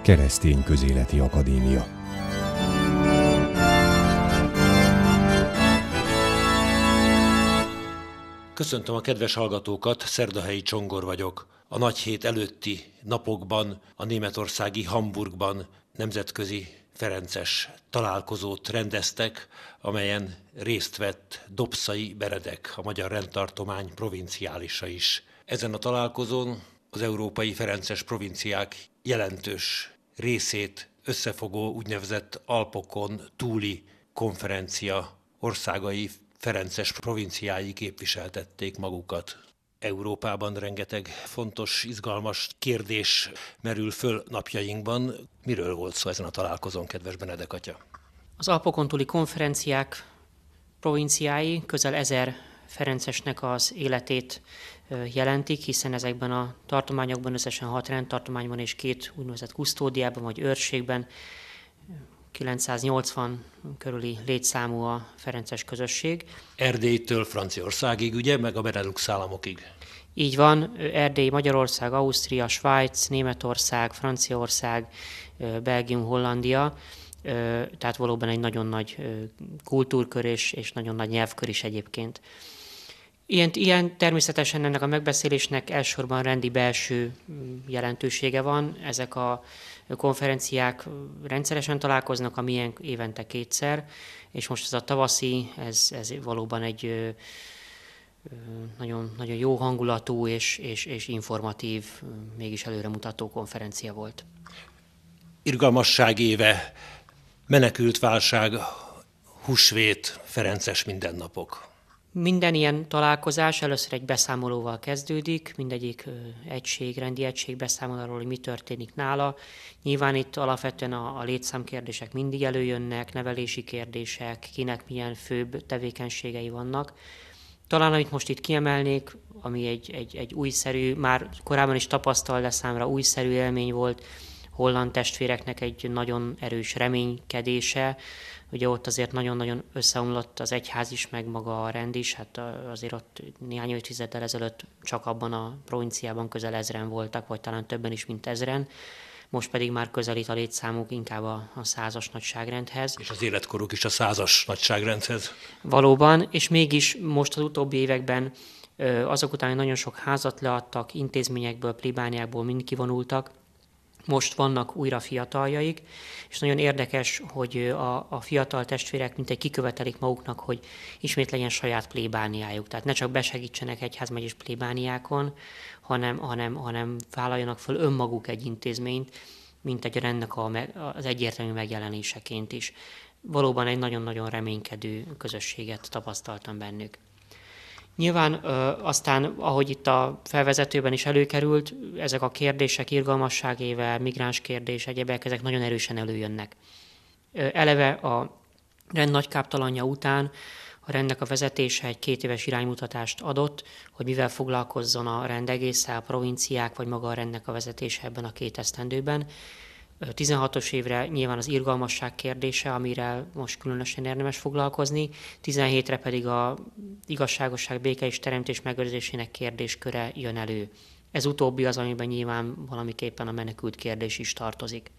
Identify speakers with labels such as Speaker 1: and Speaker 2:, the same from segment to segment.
Speaker 1: Keresztény Közéleti Akadémia.
Speaker 2: Köszöntöm a kedves hallgatókat, Szerdahelyi Csongor vagyok. A nagy hét előtti napokban a németországi Hamburgban nemzetközi ferences találkozót rendeztek, amelyen részt vett Dobszai Benedek, a Magyar Rendtartomány provinciálisa is. Ezen a találkozón az európai ferences provinciák jelentős részét összefogó úgynevezett Alpokon túli konferencia országai ferences provinciái képviseltették magukat. Európában rengeteg fontos, izgalmas kérdés merül föl napjainkban. Miről volt szó ezen a találkozón, kedves Benedek atya?
Speaker 3: Az Alpokon túli konferenciák provinciái közel 1000 ferencesnek az életét jelentik, hiszen ezekben a tartományokban összesen 6 rendtartományban és 2 úgynevezett kusztódiában vagy őrségben 980 körüli létszámú a ferences közösség.
Speaker 2: Erdélytől Franciaországig, ugye, meg a Benelux államokig.
Speaker 3: Így van, Erdély, Magyarország, Ausztria, Svájc, Németország, Franciaország, Belgium, Hollandia, tehát valóban egy nagyon nagy kultúrkör és nagyon nagy nyelvkör is egyébként. Ilyen természetesen ennek a megbeszélésnek elsősorban rendi belső jelentősége van. Ezek a konferenciák rendszeresen találkoznak, a miénk évente 2-szer, és most ez a tavaszi, ez valóban egy nagyon, nagyon jó hangulatú és informatív, mégis előremutató konferencia volt.
Speaker 2: Irgalmasság éve, menekült válság, húsvét, ferences mindennapok.
Speaker 3: Minden ilyen találkozás először egy beszámolóval kezdődik, mindegyik rendi egység beszámol arról, hogy mi történik nála. Nyilván itt alapvetően a létszámkérdések mindig előjönnek, nevelési kérdések, kinek milyen főbb tevékenységei vannak. Talán amit most itt kiemelnék, ami egy újszerű, már korábban is tapasztalt, de számra újszerű élmény volt, holland testvéreknek egy nagyon erős reménykedése. Ugye ott azért nagyon-nagyon összeomlott az egyház is, meg maga a rend is, hát azért ott néhány évtizeddel ezelőtt csak abban a provinciában közel 1000-en voltak, vagy talán többen is, mint 1000-en. Most pedig már közelít a létszámuk inkább a 100-as nagyságrendhez.
Speaker 2: És az életkoruk is a 100-as nagyságrendhez.
Speaker 3: Valóban, és mégis most az utóbbi években azok után, hogy nagyon sok házat leadtak, intézményekből, plébániákból mind kivonultak, most vannak újra fiataljaik, és nagyon érdekes, hogy a fiatal testvérek mintegy kikövetelik maguknak, hogy ismét legyen saját plébániájuk. Tehát ne csak besegítsenek egyházmegyes plébániákon, hanem vállaljanak föl önmaguk egy intézményt, mint egy rendnek az egyértelmű megjelenéseként is. Valóban egy nagyon-nagyon reménykedő közösséget tapasztaltam bennük. Nyilván aztán, ahogy itt a felvezetőben is előkerült, ezek a kérdések irgalmasságével, migráns kérdés, egyebek, ezek nagyon erősen előjönnek. Eleve a rend nagykáptalanja után a rendnek a vezetése egy 2 éves iránymutatást adott, hogy mivel foglalkozzon a rend egésszel, a provinciák, vagy maga a rendnek a vezetése ebben a 2 esztendőben. 16-os évre nyilván az irgalmasság kérdése, amire most különösen érdemes foglalkozni, 17-re pedig a igazságosság, béke és teremtés megőrzésének kérdésköre jön elő. Ez utóbbi az, amiben nyilván valamiképpen a menekült kérdés is tartozik.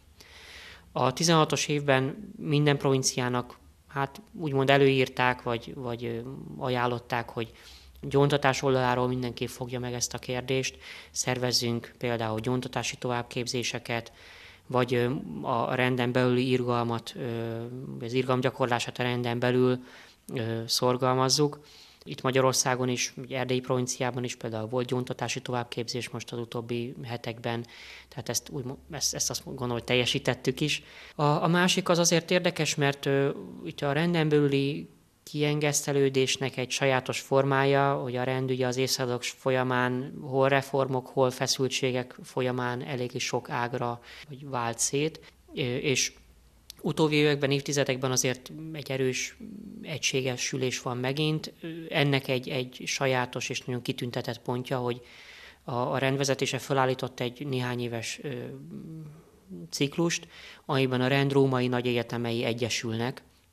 Speaker 3: A 16-os évben minden provinciának úgymond előírták, vagy ajánlották, hogy gyóntatás oldaláról mindenképp fogja meg ezt a kérdést, szervezzünk például gyóntatási továbbképzéseket, vagy a renden belüli irgalmat, az irgalom gyakorlását a renden belül szorgalmazzuk. Itt Magyarországon is, Erdélyi provinciában is például volt gyóntatási továbbképzés most az utóbbi hetekben, tehát ezt azt gondolom, hogy teljesítettük is. A másik az azért érdekes, mert itt a renden belüli kiengesztelődésnek egy sajátos formája, hogy a rend ugye az évszázadok folyamán hol reformok, hol feszültségek folyamán elég sok ágra vált szét, és utóbbi években, évtizedekben azért egy erős egységesülés van megint. Ennek egy sajátos és nagyon kitüntetett pontja, hogy a rendvezetése felállított egy néhány éves ciklust, amiben a rend római nagy egyetemei egyesülnek,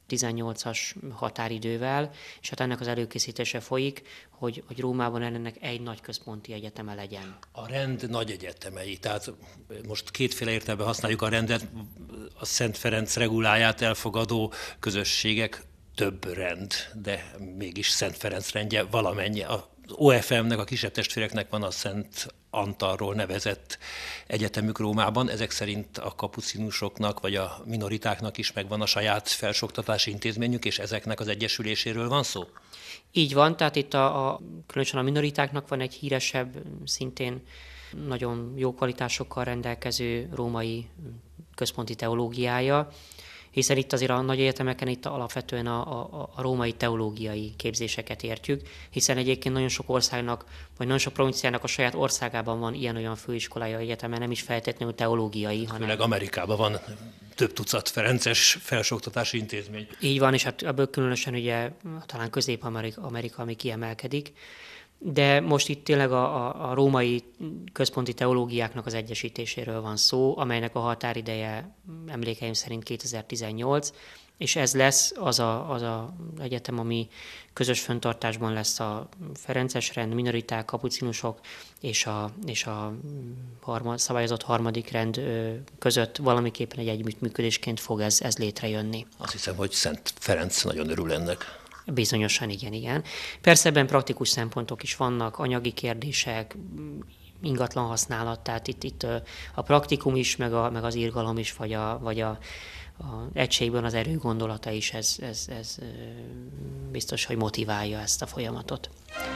Speaker 3: 18-as határidővel, és hát ennek az előkészítése folyik, hogy Rómában ennek egy nagy központi egyeteme legyen.
Speaker 2: A rend nagy egyetemei, tehát most kétféle értelemben használjuk a rendet, a Szent Ferenc reguláját elfogadó közösségek több rend, de mégis Szent Ferenc rendje valamennyi. Az OFM-nek, a kisebb testvéreknek van a Szent Antalról nevezett egyetemük Rómában, ezek szerint a kapucinusoknak vagy a minoritáknak is megvan a saját felsőoktatási intézményük, és ezeknek az egyesüléséről van szó?
Speaker 3: Így van, tehát itt különösen a minoritáknak van egy híresebb, szintén nagyon jó kvalitásokkal rendelkező római központi teológiája, hiszen itt azért a nagy egyetemeken itt alapvetően a római teológiai képzéseket értjük, hiszen egyébként nagyon sok országnak, vagy nagyon sok provinciának a saját országában van ilyen-olyan főiskolája egyetemen, nem is feltétlenül teológiai, hanem...
Speaker 2: Főleg Amerikában van több tucat ferences felsőoktatási intézmény.
Speaker 3: Így van, és hát ebből különösen ugye talán Közép-Amerika, ami kiemelkedik. De most itt tényleg a római központi teológiáknak az egyesítéséről van szó, amelynek a határideje emlékeim szerint 2018, és ez lesz az a egyetem, ami közös fenntartásban lesz a ferences rend, minoriták, kapucinusok és a szabályozott harmadik rend között valamiképpen egy együttműködésként fog ez létrejönni.
Speaker 2: Azt hiszem, hogy Szent Ferenc nagyon örül ennek.
Speaker 3: Bizonyosan igen. Persze ebben praktikus szempontok is vannak, anyagi kérdések, ingatlan használat, tehát itt a praktikum is, meg az irgalom is, vagy a egységben az erő gondolata is, ez biztos, hogy motiválja ezt a folyamatot.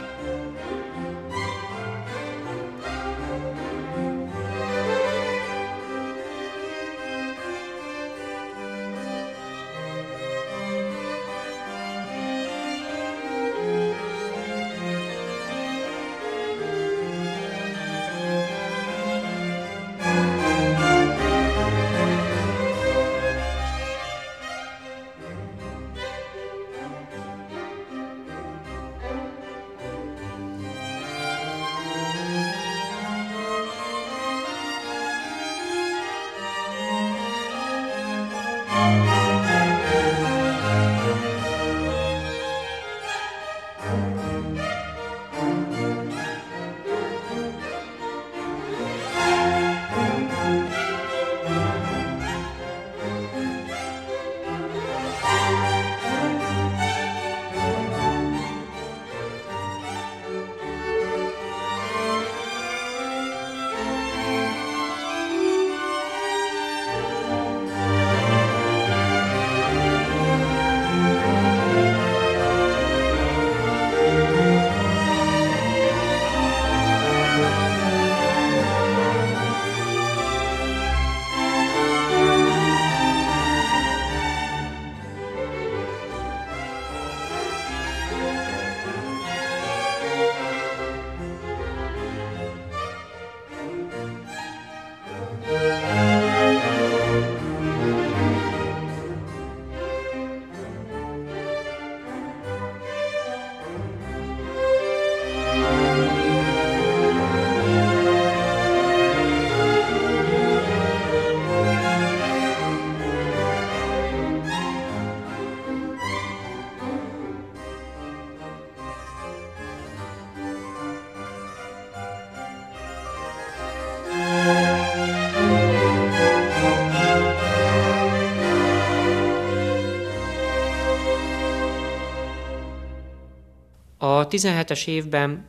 Speaker 3: A 17-es évben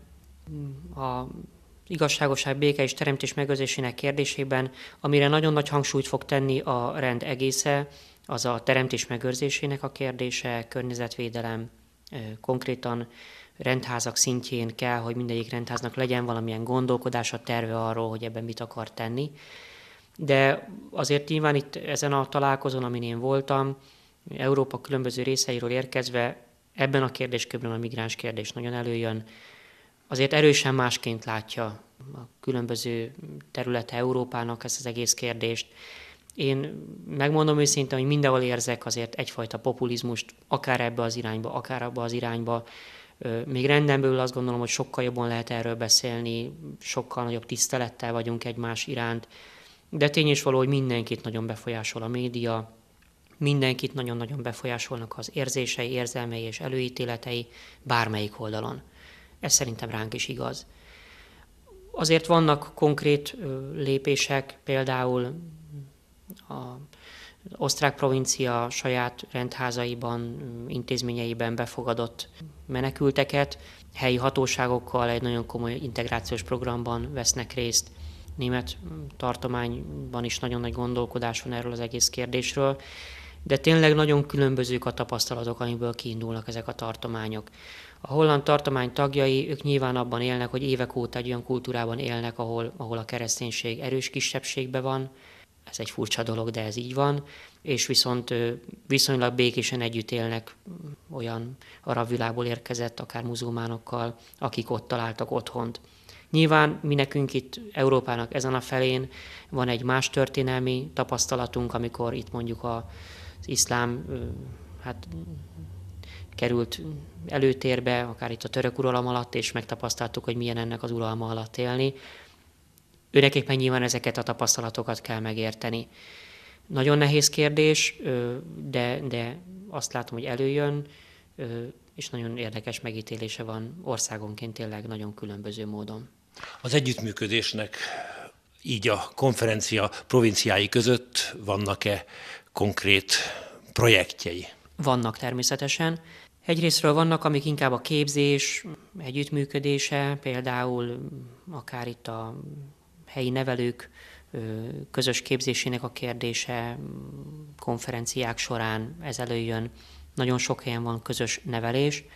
Speaker 3: a igazságosság, béke és teremtés megőrzésének kérdésében, amire nagyon nagy hangsúlyt fog tenni a rend egésze, az a teremtés megőrzésének a kérdése, környezetvédelem, konkrétan rendházak szintjén kell, hogy mindegyik rendháznak legyen valamilyen gondolkodása, terve arról, hogy ebben mit akar tenni. De azért nyilván itt ezen a találkozón, amin én voltam, Európa különböző részeiről érkezve, ebben a kérdéskörben a migráns kérdés nagyon előjön. Azért erősen másként látja a különböző területe Európának ezt az egész kérdést. Én megmondom őszintén, hogy mindenhol érzek azért egyfajta populizmust, akár ebbe az irányba, akár abba az irányba. Még renden belül azt gondolom, hogy sokkal jobban lehet erről beszélni, sokkal nagyobb tisztelettel vagyunk egymás iránt, de tény és való, hogy mindenkit nagyon befolyásol a média, mindenkit nagyon-nagyon befolyásolnak az érzései, érzelmei és előítéletei bármelyik oldalon. Ez szerintem ránk is igaz. Azért vannak konkrét lépések, például az osztrák provincia saját rendházaiban, intézményeiben befogadott menekülteket, helyi hatóságokkal egy nagyon komoly integrációs programban vesznek részt. Német tartományban is nagyon nagy gondolkodás van erről az egész kérdésről, de tényleg nagyon különbözők a tapasztalatok, amiből kiindulnak ezek a tartományok. A holland tartomány tagjai, ők nyilván abban élnek, hogy évek óta egy olyan kultúrában élnek, ahol a kereszténység erős kisebbségben van. Ez egy furcsa dolog, de ez így van. És viszont viszonylag békésen együtt élnek olyan arab világból érkezett, akár muzulmánokkal, akik ott találtak otthont. Nyilván mi nekünk itt Európának ezen a felén van egy más történelmi tapasztalatunk, amikor itt mondjuk az iszlám került előtérbe, akár itt a török uralom alatt, és megtapasztaltuk, hogy milyen ennek az uralma alatt élni. Őnekik nyilván ezeket a tapasztalatokat kell megérteni. Nagyon nehéz kérdés, de azt látom, hogy előjön, és nagyon érdekes megítélése van országonként tényleg nagyon különböző módon.
Speaker 2: Az együttműködésnek így a konferencia provinciái között vannak-e konkrét projektjei?
Speaker 3: Vannak természetesen. Egyrésztről vannak, amik inkább a képzés, együttműködése, például akár itt a helyi nevelők közös képzésének a kérdése, konferenciák során ez előjön. Nagyon sok helyen van közös nevelés.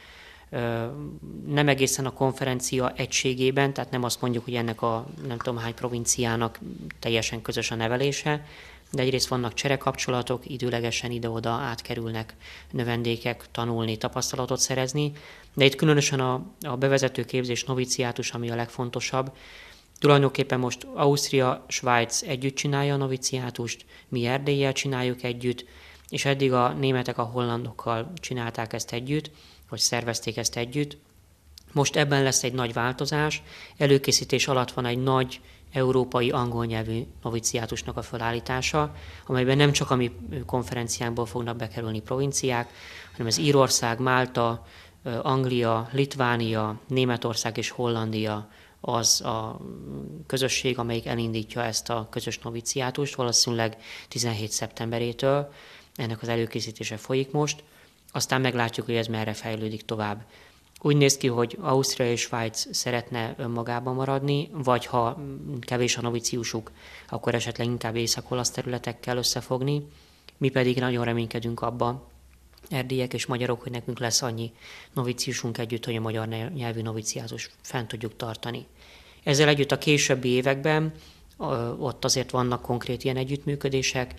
Speaker 3: Nem egészen a konferencia egységében, tehát nem azt mondjuk, hogy ennek a nem tudom hány provinciának teljesen közös a nevelése, de egyrészt vannak cserekapcsolatok, időlegesen ide-oda átkerülnek növendékek tanulni, tapasztalatot szerezni, de itt különösen a bevezető képzés, noviciátus, ami a legfontosabb. Tulajdonképpen most Ausztria, Svájc együtt csinálja a noviciátust, mi Erdéllyel csináljuk együtt, és eddig a németek a hollandokkal csinálták ezt együtt, vagy szervezték ezt együtt. Most ebben lesz egy nagy változás, előkészítés alatt van egy nagy európai angol nyelvű noviciátusnak a felállítása, amelyben nem csak a mi konferenciánkból fognak bekerülni provinciák, hanem ez Írország, Málta, Anglia, Litvánia, Németország és Hollandia az a közösség, amelyik elindítja ezt a közös noviciátust, valószínűleg 17 szeptemberétől. Ennek az előkészítése folyik most, aztán meglátjuk, hogy ez merre fejlődik tovább. Úgy néz ki, hogy Ausztria és Svájc szeretne önmagában maradni, vagy ha kevés a noviciusuk, akkor esetleg inkább észak-olasz területekkel összefogni. Mi pedig nagyon reménykedünk abba, erdélyek és magyarok, hogy nekünk lesz annyi noviciusunk együtt, hogy a magyar nyelvű noviciátus fent tudjuk tartani. Ezzel együtt a későbbi években ott azért vannak konkrét ilyen együttműködések,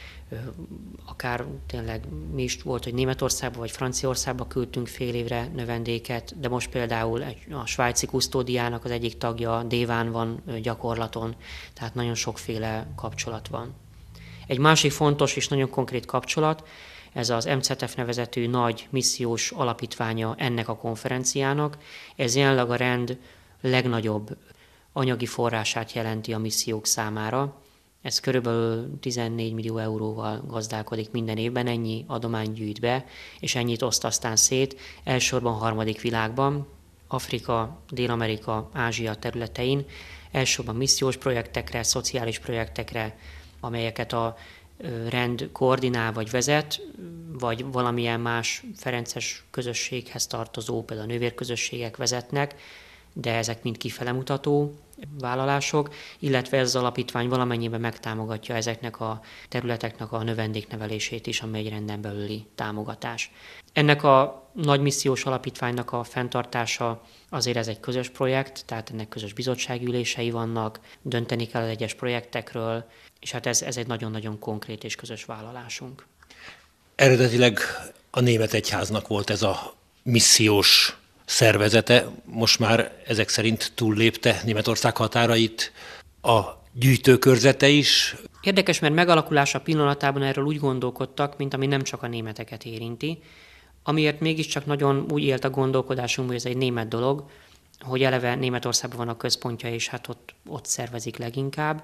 Speaker 3: akár tényleg mi is volt, hogy Németországba vagy Franciaországba küldtünk fél évre növendéket, de most például a svájci kusztódiának az egyik tagja Déván van gyakorlaton, tehát nagyon sokféle kapcsolat van. Egy másik fontos és nagyon konkrét kapcsolat, ez az MCTF nevezetű nagy missziós alapítványa ennek a konferenciának. Ez jelenleg a rend legnagyobb anyagi forrását jelenti a missziók számára. Ez körülbelül 14 millió euróval gazdálkodik minden évben, ennyi adomány gyűjt be, és ennyit oszt aztán szét, elsősorban harmadik világban, Afrika, Dél-Amerika, Ázsia területein, elsősorban missziós projektekre, szociális projektekre, amelyeket a rend koordinál vagy vezet, vagy valamilyen más ferences közösséghez tartozó, például a nővérközösségek vezetnek, de ezek mind kifelemutató vállalások, illetve ez az alapítvány valamennyiben megtámogatja ezeknek a területeknek a növendéknevelését is, amely egy renden belüli támogatás. Ennek a nagy missziós alapítványnak a fenntartása azért ez egy közös projekt, tehát ennek közös bizottsági ülései vannak, dönteni kell az egyes projektekről, és hát ez egy nagyon-nagyon konkrét és közös vállalásunk.
Speaker 2: Eredetileg a német egyháznak volt ez a missziós szervezete, most már ezek szerint túllépte Németország határait a gyűjtőkörzete is.
Speaker 3: Érdekes, mert megalakulása pillanatában erről úgy gondolkodtak, mint ami nem csak a németeket érinti, amiért mégiscsak nagyon úgy élt a gondolkodásunk, hogy ez egy német dolog, hogy eleve Németországban van a központja, és hát ott szervezik leginkább.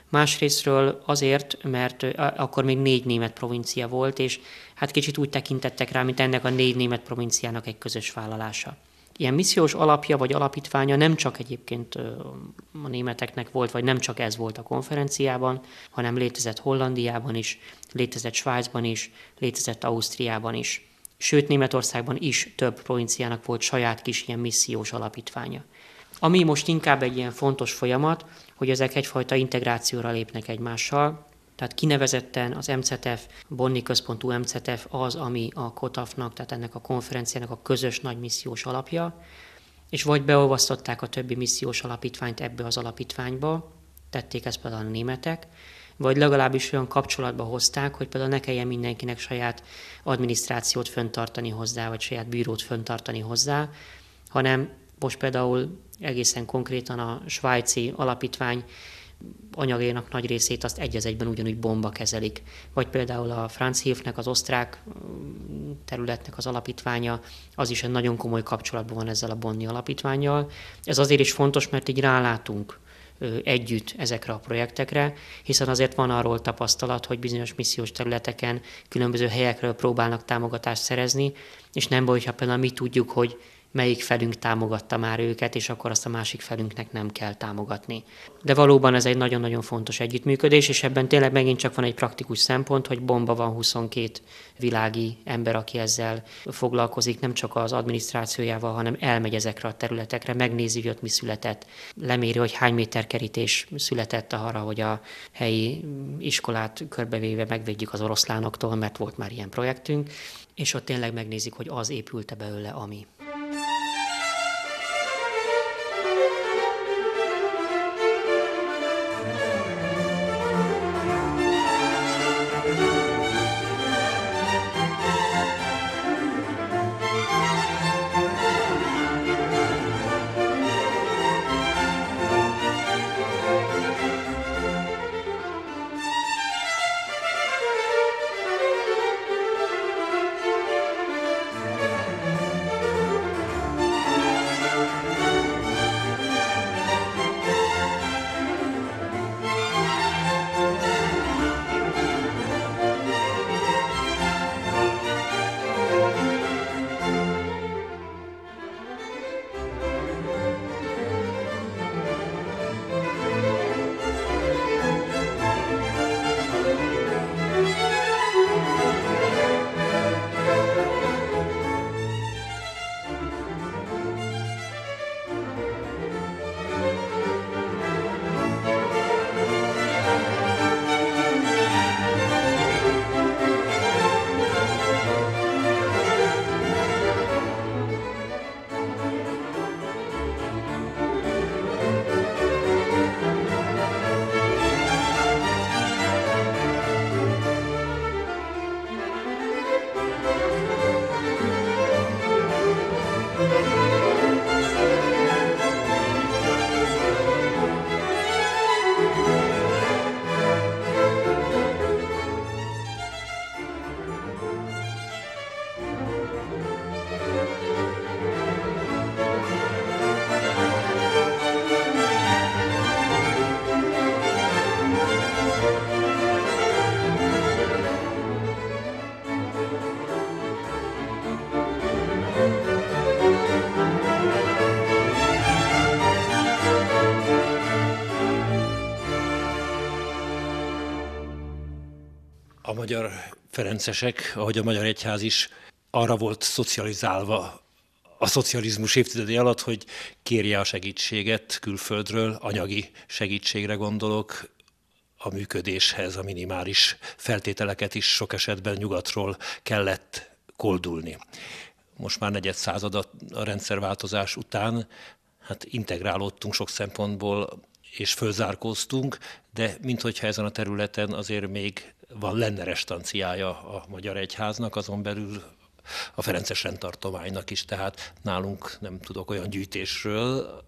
Speaker 3: Másrésztről azért, mert akkor még 4 német provincia volt, és hát kicsit úgy tekintettek rá, mint ennek a 4 német provinciának egy közös vállalása. Ilyen missziós alapja vagy alapítványa nem csak egyébként a németeknek volt, vagy nem csak ez volt a konferenciában, hanem létezett Hollandiában is, létezett Svájcban is, létezett Ausztriában is. Sőt, Németországban is több provinciának volt saját kis ilyen missziós alapítványa. Ami most inkább egy ilyen fontos folyamat, hogy ezek egyfajta integrációra lépnek egymással, tehát kinevezetten az MCTF, Bonni központú MCTF az, ami a COTAF-nak, tehát ennek a konferenciának a közös nagy missziós alapja, és vagy beolvasztották a többi missziós alapítványt ebbe az alapítványba, tették ezt például a németek, vagy legalábbis olyan kapcsolatba hozták, hogy például ne kelljen mindenkinek saját adminisztrációt fenntartani hozzá, vagy saját bírót fenntartani hozzá, hanem most például egészen konkrétan a svájci alapítvány anyagénak nagy részét azt egy az egyben ugyanúgy bomba kezelik. Vagy például a Franz Hilfnek, az osztrák területnek az alapítványa, az is egy nagyon komoly kapcsolatban van ezzel a Bonni alapítvánnyal. Ez azért is fontos, mert így rálátunk együtt ezekre a projektekre, hiszen azért van arról tapasztalat, hogy bizonyos missziós területeken különböző helyekről próbálnak támogatást szerezni, és nem baj, hogyha például mi tudjuk, hogy melyik felünk támogatta már őket, és akkor azt a másik felünknek nem kell támogatni. De valóban ez egy nagyon-nagyon fontos együttműködés, és ebben tényleg megint csak van egy praktikus szempont, hogy bomba van 22 világi ember, aki ezzel foglalkozik, nem csak az adminisztrációjával, hanem elmegy ezekre a területekre, megnézi, hogy ott mi született, leméri, hogy hány méter kerítés született arra, hogy a helyi iskolát körbevéve megvédjük az oroszlánoktól, mert volt már ilyen projektünk, és ott tényleg megnézik, hogy az épülte belőle, ami.
Speaker 2: A magyar ferencesek, ahogy a magyar egyház is, arra volt szocializálva a szocializmus évtizedei alatt, hogy kérje a segítséget külföldről, anyagi segítségre gondolok, a működéshez, a minimális feltételeket is sok esetben nyugatról kellett koldulni. Most már negyed század a rendszerváltozás után, hát integrálódtunk sok szempontból, és fölzárkóztunk, de minthogyha ezen a területen azért még lenne restanciája a magyar egyháznak, azon belül a ferences rendtartománynak is, tehát nálunk nem tudok olyan gyűjtésről,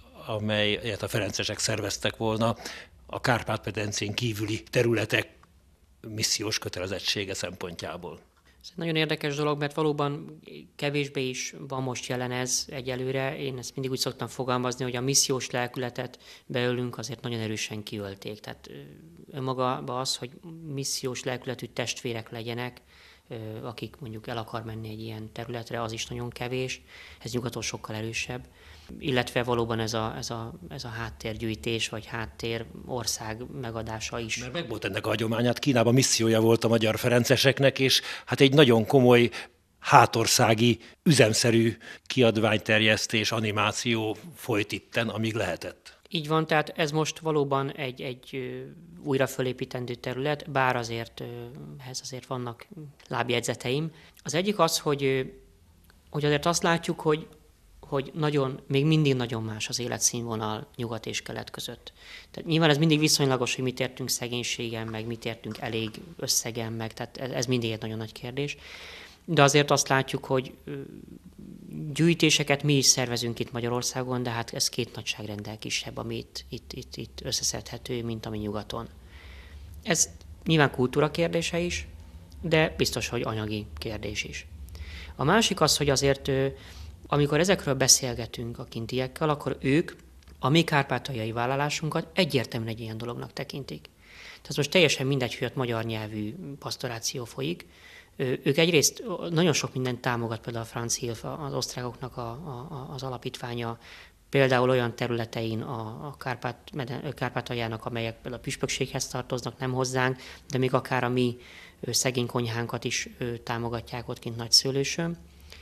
Speaker 2: amelyet a ferencesek szerveztek volna a Kárpát-medencén kívüli területek missziós kötelezettsége szempontjából.
Speaker 3: Ez egy nagyon érdekes dolog, mert valóban kevésbé is van most jelen ez egyelőre. Én ezt mindig úgy szoktam fogalmazni, hogy a missziós lelkületet belőlünk azért nagyon erősen kiölték. Tehát önmagában az, hogy missziós lelkületű testvérek legyenek, akik mondjuk el akar menni egy ilyen területre, az is nagyon kevés. Ez nyugaton sokkal erősebb. Illetve valóban ez a háttérgyűjtés, vagy háttér ország megadása is.
Speaker 2: Mert megvolt ennek a hagyományát, Kínában missziója volt a magyar ferenceseknek, és hát egy nagyon komoly hátországi, üzemszerű kiadványterjesztés, animáció folyt itten, amíg lehetett.
Speaker 3: Így van, tehát ez most valóban egy újra fölépítendő terület, bár ehhez azért vannak lábjegyzeteim. Az egyik az, hogy azért azt látjuk, hogy még mindig nagyon más az életszínvonal nyugat és kelet között. Tehát nyilván ez mindig viszonylagos, hogy mit értünk szegénységen, meg mit értünk elég összegen, meg tehát ez mindig egy nagyon nagy kérdés. De azért azt látjuk, hogy gyűjtéseket mi is szervezünk itt Magyarországon, de hát ez két nagyságrendel kisebb, ami itt összeszedhető, mint ami nyugaton. Ez nyilván kultúra kérdése is, de biztos, hogy anyagi kérdés is. A másik az, hogy azért amikor ezekről beszélgetünk a kintiekkel, akkor ők a mi kárpátaljai vállalásunkat egyértelműen egy ilyen dolognak tekintik. Tehát most teljesen mindegy, hogy ott magyar nyelvű pasztoráció folyik. Ők egyrészt nagyon sok mindent támogat, például a Franz Hilf, az osztrákoknak az alapítványa, például olyan területein a Kárpátaljának, amelyek például a püspökséghez tartoznak, nem hozzánk, de még akár a mi szegény konyhánkat is támogatják ott kint Nagyszőlősön.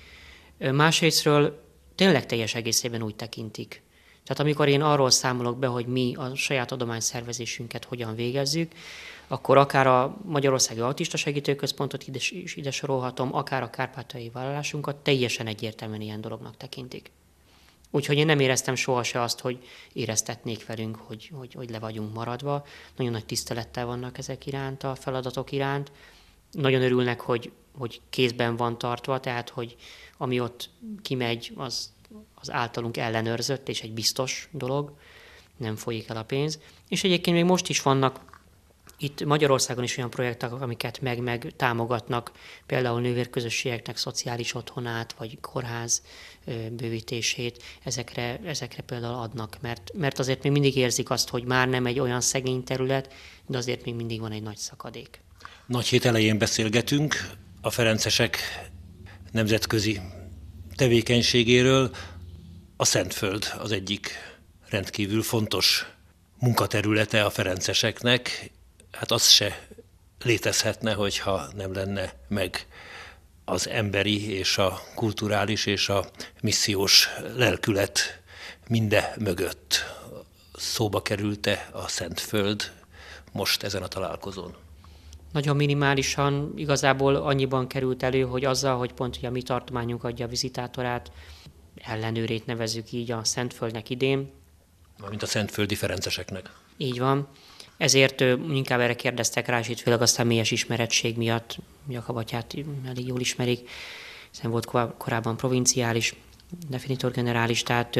Speaker 3: Másrésztről tényleg teljes egészében úgy tekintik. Tehát amikor én arról számolok be, hogy mi a saját adományszervezésünket hogyan végezzük, akkor akár a Magyarországi Autista Segítőközpontot is ide sorolhatom, akár a kárpátaljai vállalásunkat teljesen egyértelműen ilyen dolognak tekintik. Úgyhogy én nem éreztem sohasem azt, hogy éreztetnék velünk, hogy le vagyunk maradva. Nagyon nagy tisztelettel vannak ezek iránt, a feladatok iránt. Nagyon örülnek, hogy kézben van tartva, tehát hogy ami ott kimegy, az általunk ellenőrzött, és egy biztos dolog, nem folyik el a pénz. És egyébként még most is vannak itt Magyarországon is olyan projektek, amiket meg támogatnak, például nővérközösségeknek szociális otthonát, vagy kórház bővítését, ezekre például adnak, mert azért még mindig érzik azt, hogy már nem egy olyan szegény terület, de azért még mindig van egy nagy szakadék.
Speaker 2: Nagy hét elején beszélgetünk a ferencesek nemzetközi tevékenységéről. A Szentföld az egyik rendkívül fontos munkaterülete a ferenceseknek. Hát az se létezhetne, hogyha nem lenne meg az emberi és a kulturális és a missziós lelkület minde mögött. Szóba került-e a Szentföld most ezen a találkozón?
Speaker 3: Nagyon minimálisan, igazából annyiban került elő, hogy azzal, hogy pont ugye a mi tartományunk adja a vizitátorát, ellenőrét nevezzük így a Szentföldnek idén.
Speaker 2: Mint a szentföldi ferenceseknek.
Speaker 3: Így van. Ezért inkább erre kérdeztek rá, és itt főleg a személyes ismerettség miatt, Jakab atyát elég jól ismerik, hiszen volt korábban provinciális, definitor generális, tehát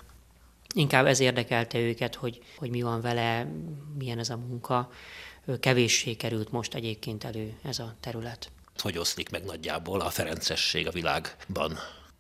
Speaker 3: inkább ez érdekelte őket, hogy mi van vele, milyen ez a munka. Kevéssé került most egyébként elő ez a terület.
Speaker 2: Hogy oszlik meg nagyjából a ferencesség a világban?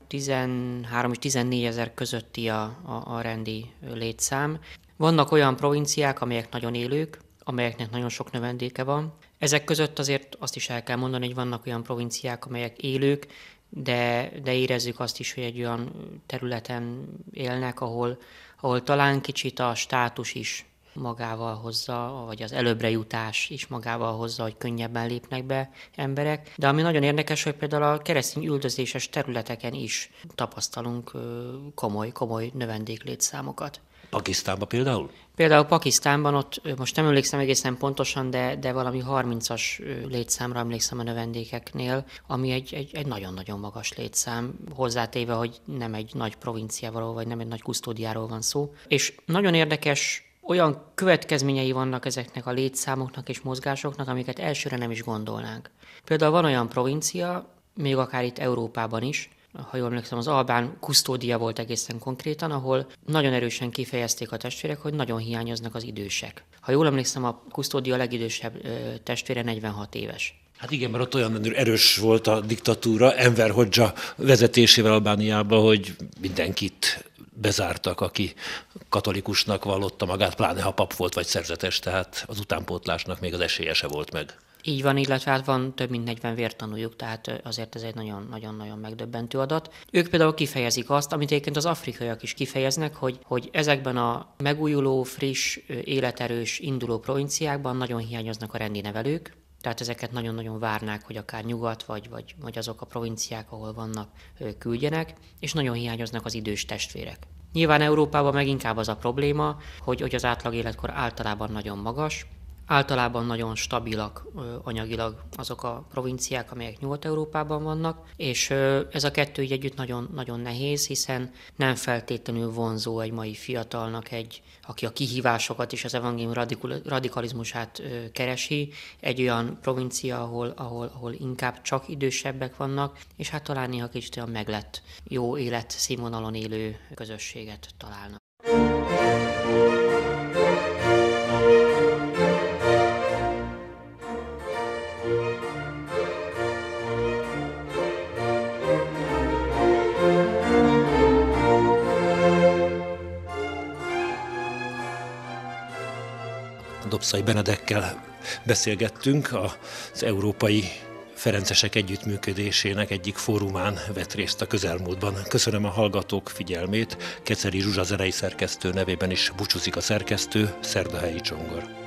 Speaker 3: 13 és 14 ezer közötti a rendi létszám. Vannak olyan provinciák, amelyek nagyon élők, amelyeknek nagyon sok növendéke van. Ezek között azért azt is el kell mondani, hogy vannak olyan provinciák, amelyek élők, de érezzük azt is, hogy egy olyan területen élnek, ahol talán kicsit a státus is magával hozza, vagy az előbbre jutás is magával hozza, hogy könnyebben lépnek be emberek. De ami nagyon érdekes, hogy például a keresztény üldözéses területeken is tapasztalunk komoly növendéklétszámokat.
Speaker 2: Pakisztánban például?
Speaker 3: Például Pakisztánban ott, most nem emlékszem egészen pontosan, de valami 30-as létszámra emlékszem a növendékeknél, ami egy nagyon-nagyon magas létszám, hozzátéve, hogy nem egy nagy provinciáról, vagy nem egy nagy kusztódiáról van szó. És nagyon érdekes, olyan következményei vannak ezeknek a létszámoknak és mozgásoknak, amiket elsőre nem is gondolnánk. Például van olyan provincia, még akár itt Európában is, ha jól emlékszem, az albán kusztódia volt egészen konkrétan, ahol nagyon erősen kifejezték a testvérek, hogy nagyon hiányoznak az idősek. Ha jól emlékszem, a kusztódia legidősebb testvére 46 éves.
Speaker 2: Hát igen, mert ott olyan erős volt a diktatúra Enver Hodzsa vezetésével Albániában, hogy mindenkit bezártak, aki katolikusnak vallotta magát, pláne ha pap volt vagy szerzetes, tehát az utánpótlásnak még az esélye se volt meg.
Speaker 3: Így van, illetve hát van több mint 40 vértanújuk, tehát azért ez egy nagyon-nagyon megdöbbentő adat. Ők például kifejezik azt, amit egyébként az afrikaiak is kifejeznek, hogy ezekben a megújuló, friss, életerős, induló provinciákban nagyon hiányoznak a rendi nevelők, tehát ezeket nagyon-nagyon várnák, hogy akár nyugat, vagy azok a provinciák, ahol vannak, küldjenek, és nagyon hiányoznak az idős testvérek. Nyilván Európában meg inkább az a probléma, hogy az átlag életkor általában nagyon magas, általában nagyon stabilak anyagilag azok a provinciák, amelyek Nyugat-Európában vannak, és ez a kettő így együtt nagyon, nagyon nehéz, hiszen nem feltétlenül vonzó egy mai fiatalnak, aki a kihívásokat és az evangélium radikalizmusát keresi, egy olyan provincia, ahol inkább csak idősebbek vannak, és hát talán néha kicsit olyan meglett, jó életszínvonalon élő közösséget találnak.
Speaker 2: Dobszai Benedekkel beszélgettünk, az Európai Ferencesek Együttműködésének egyik fórumán vett részt a közelmúltban. Köszönöm a hallgatók figyelmét, Keceli Zsuzsa zenei szerkesztő nevében is búcsúzik a szerkesztő, Szerdahelyi Csongor.